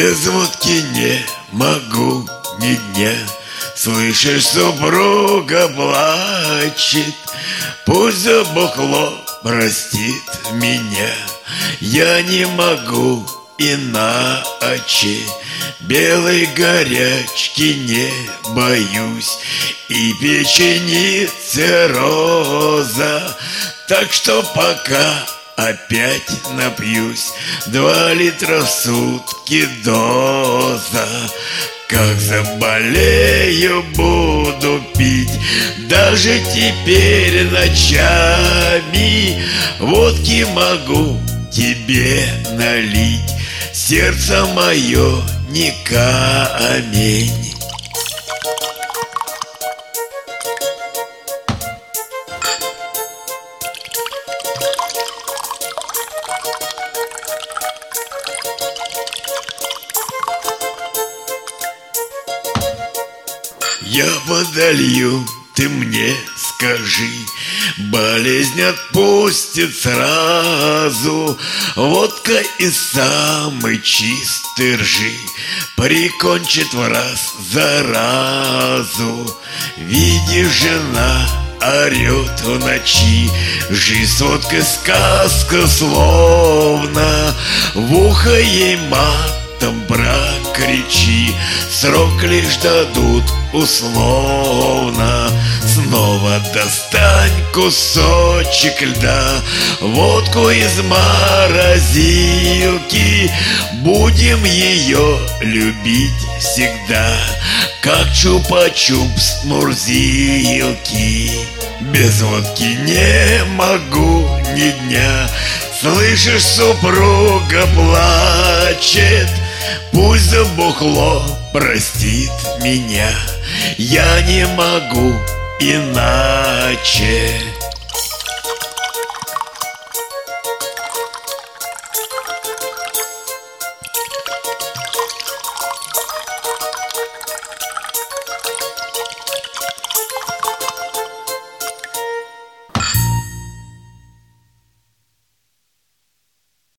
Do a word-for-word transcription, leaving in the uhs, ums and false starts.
Без водки не могу ни дня. Слышишь, супруга плачет, пусть забухло простит меня. Я не могу иначе, белой горячки не боюсь, и печеницы роза. Так что пока опять напьюсь, два литра в сутки доза. Как заболею, буду пить даже теперь ночами. Водки могу тебе налить, сердце мое не камень. Я подолью, ты мне скажи, болезнь отпустит сразу. Водка из самой чистой ржи прикончит в раз заразу. Видишь, жена орет в ночи, жизнь с водкой сказка словно. В ухо ей матом прокричи, срок лишь дадут условно. Снова достань кусочек льда, водку из морозилки. Будем ее любить всегда, как чупа-чупс Мурзилки. Без водки не могу ни дня. Слышишь, супруга плачет, пусть забухло простит меня. Я не могу иначе.